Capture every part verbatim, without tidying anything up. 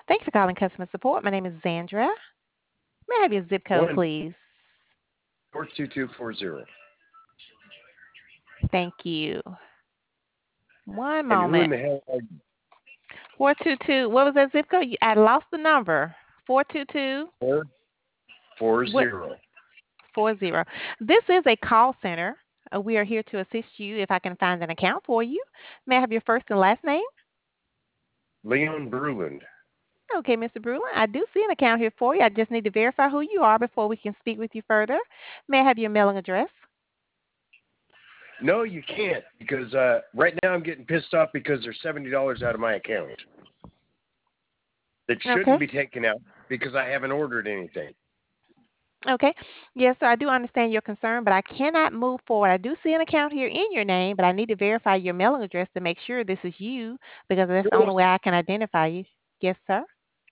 Thanks for calling customer support. My name is Zandra. May I have your zip code, One please? four two two four zero. Thank you. One And who in moment. the hell are you? four two two. What was that zip code? You- I lost the number. four two two. Four four What? zero. four zero. This is a call center. Uh, we are here to assist you if I can find an account for you. May I have your first and last name? Leon Bruland. Okay, Mister Brulin, I do see an account here for you. I just need to verify who you are before we can speak with you further. May I have your mailing address? No, you can't because uh, right now I'm getting pissed off because there's seventy dollars out of my account that Okay. shouldn't be taken out because I haven't ordered anything. Okay. Yes, sir. I do understand your concern, but I cannot move forward. I do see an account here in your name, but I need to verify your mailing address to make sure this is you because that's the only way I can identify you. Yes, sir.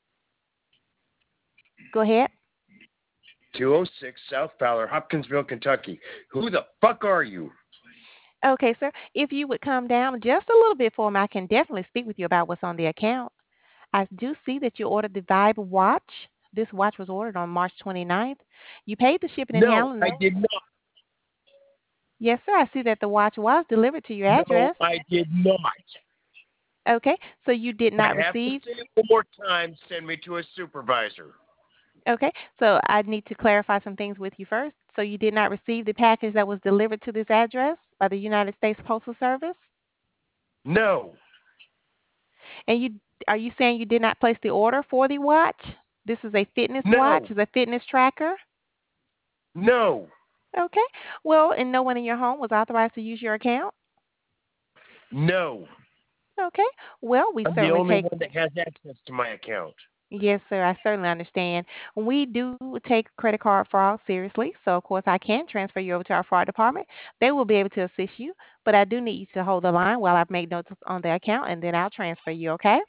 Go ahead. two oh six South Fowler, Hopkinsville, Kentucky. Who the fuck are you? Okay, sir. If you would come down just a little bit for me, I can definitely speak with you about what's on the account. I do see that you ordered the Vibe watch. This watch was ordered on March twenty-ninth. You paid the shipping and No, handling. I did not. Yes, sir. I see that the watch was delivered to your No, address. I did not. Okay, so you did I not have to receive. say it one more time. Send me to a supervisor. Okay, so I need to clarify some things with you first. So you did not receive the package that was delivered to this address by the United States Postal Service? No, And you are you saying you did not place the order for the watch? This is a fitness watch, no, is a fitness tracker? no, Okay. Well, and no one in your home was authorized to use your account? no. Okay. Well, we I'm the certainly only take. one that has access to my account. Yes, sir. I certainly understand. We do take credit card fraud seriously, so of course I can transfer you over to our fraud department. They will be able to assist you, but I do need you to hold the line while I make notes on the account, and then I'll transfer you. Okay?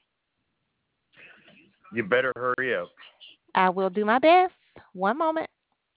You better hurry up. I will do my best. One moment.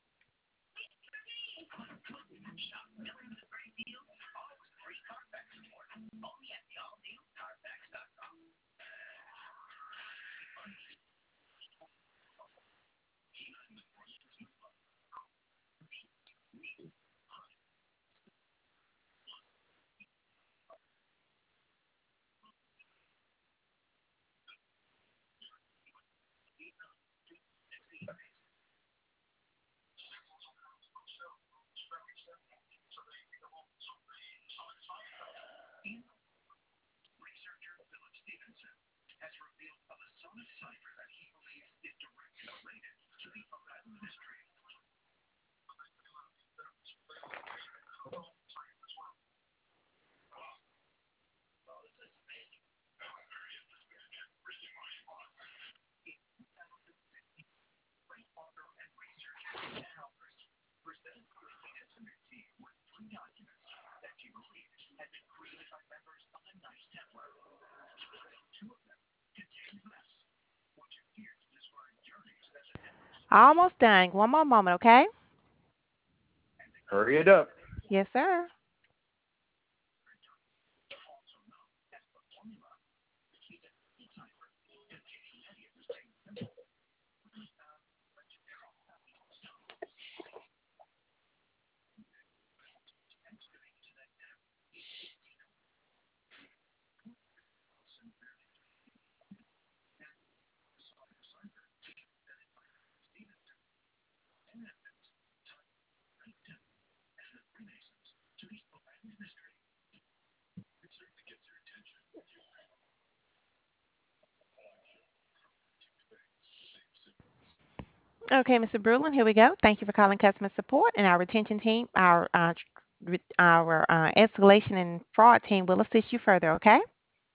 Almost done. One more moment, okay? Hurry it up. Yes, sir. Okay, Mister Brulin, here we go. Thank you for calling customer support, and our retention team, our uh, tr- re- our uh, escalation and fraud team will assist you further. Okay?